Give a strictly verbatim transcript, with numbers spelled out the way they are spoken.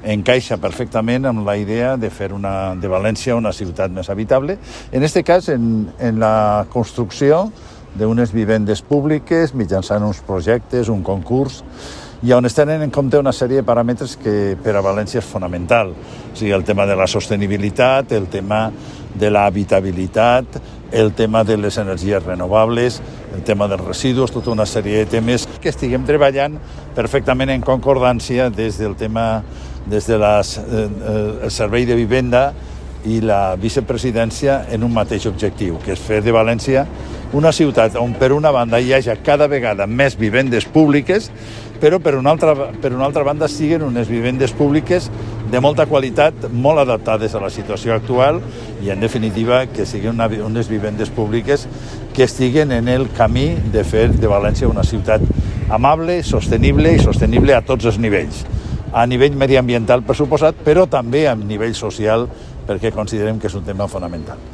encaixa perfectament amb la idea de fer una, de València una ciutat més habitable. En aquest cas, en, en la construcció d'unes vivendes públiques mitjançant uns projectes, un concurs, i on es tenen en compte una sèrie de paràmetres que per a València és fonamental. O sigui, el tema de la sostenibilitat, el tema de l'habitabilitat, el tema de les energies renovables, el tema dels residus, tota una sèrie de temes que estiguem treballant perfectament en concordància des del tema, des de les, eh, el servei de vivenda i la vicepresidència en un mateix objectiu, que és fer de València una ciutat on per una banda hi hagi cada vegada més vivendes públiques, però per una altra, per una altra banda siguin unes vivendes públiques de molta qualitat, molt adaptades a la situació actual i, en definitiva, que siguin una, unes vivendes públiques que estiguen en el camí de fer de València una ciutat amable, sostenible i sostenible a tots els nivells. A nivell mediambiental, per suposat, però també a nivell social, perquè considerem que és un tema fonamental.